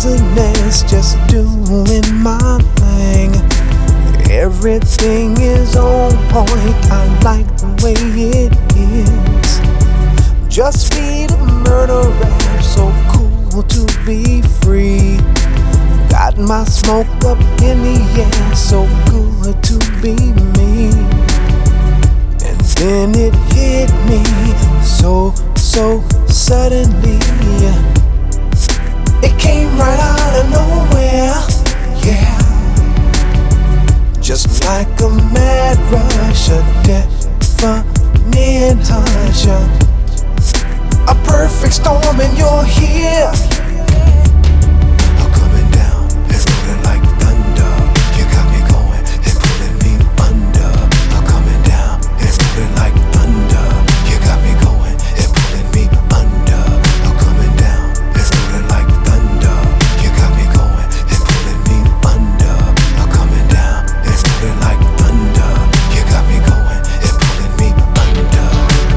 business, just doing my thing. Everything is on point, I like the way it is. Just feed a murder rap, so cool to be free. Got my smoke up in the air, so good to be me. And then it hit me so suddenly. It came right out of nowhere, yeah. Just like a mad rush, a deafening hush, a perfect storm and you're here. I'm coming down, it's rolling like thunder. You got me going, it's pulling me under. I'm coming down, it's rolling like thunder. You got me going, it's pulling me under. I'm coming down, it's rolling like thunder. You got me going, it's pulling me under. I'm coming down, it's rolling like thunder. You got me going, it's pulling me under.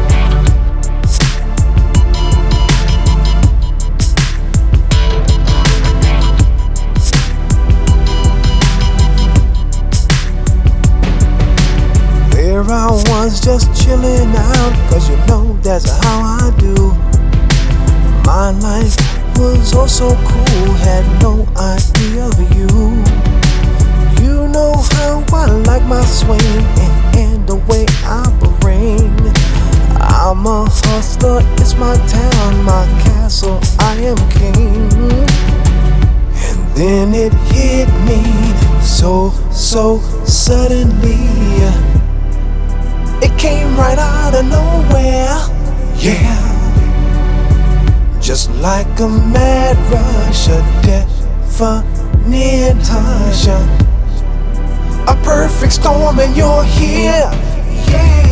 There I was just chilling out, cause you know that's how I do. My life was oh so cool, had no idea of you. You know how I like my swing and the way I bring. I'm a hustler, it's my town, my castle, I am king. And then it hit me so suddenly. It came right out of nowhere, yeah. Just like a mad rush, a deafening hush, a perfect storm and you're here, yeah.